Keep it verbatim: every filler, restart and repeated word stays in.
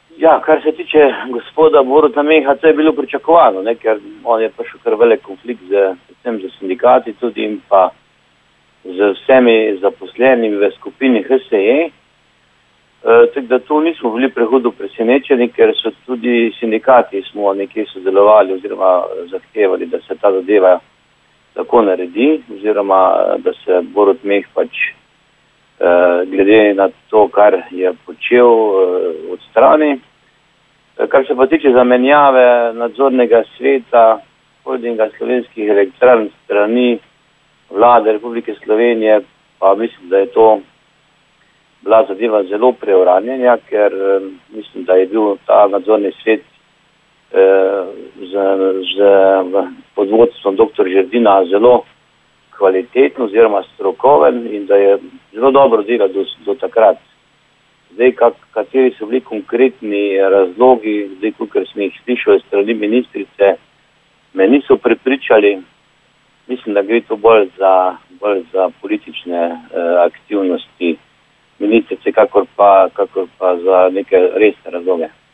Ja, kar se tiče gospoda Boruta Meha, to je bilo pričakovano, ne, ker on je prišel kar velik konflikt z, predvsem z sindikati tudi in pa z vsemi zaposlenimi v skupini H S E. E, tako da tu nismo bili prehudo presenečeni, ker so tudi sindikati smo nekje sodelovali oziroma zahtevali, da se ta zadeva tako naredi, oziroma da se Borut Meh pač glede na to, kar je počel od strani. Kar se pa tiče zamenjave nadzornega sveta holdinga Slovenskih elektrarn strani vlade Republike Slovenije, pa mislim, da je to bila zadeva zelo preuranjenja, ker mislim, da je bil ta nadzorni svet z, z pod vodstvom doktor Žerdina zelo kvaliteten oziroma strokoven in da je zelo dobro delal do, do takrat. Zdaj, kak, kateri so bili konkretni razlogi, zdaj, kakor sem jih slišal strani ministrice, me niso prepričali. Mislim, da gre to bolj za, bolj za politične eh, aktivnosti ministrice, kakor pa, kakor pa za neke resne razloge.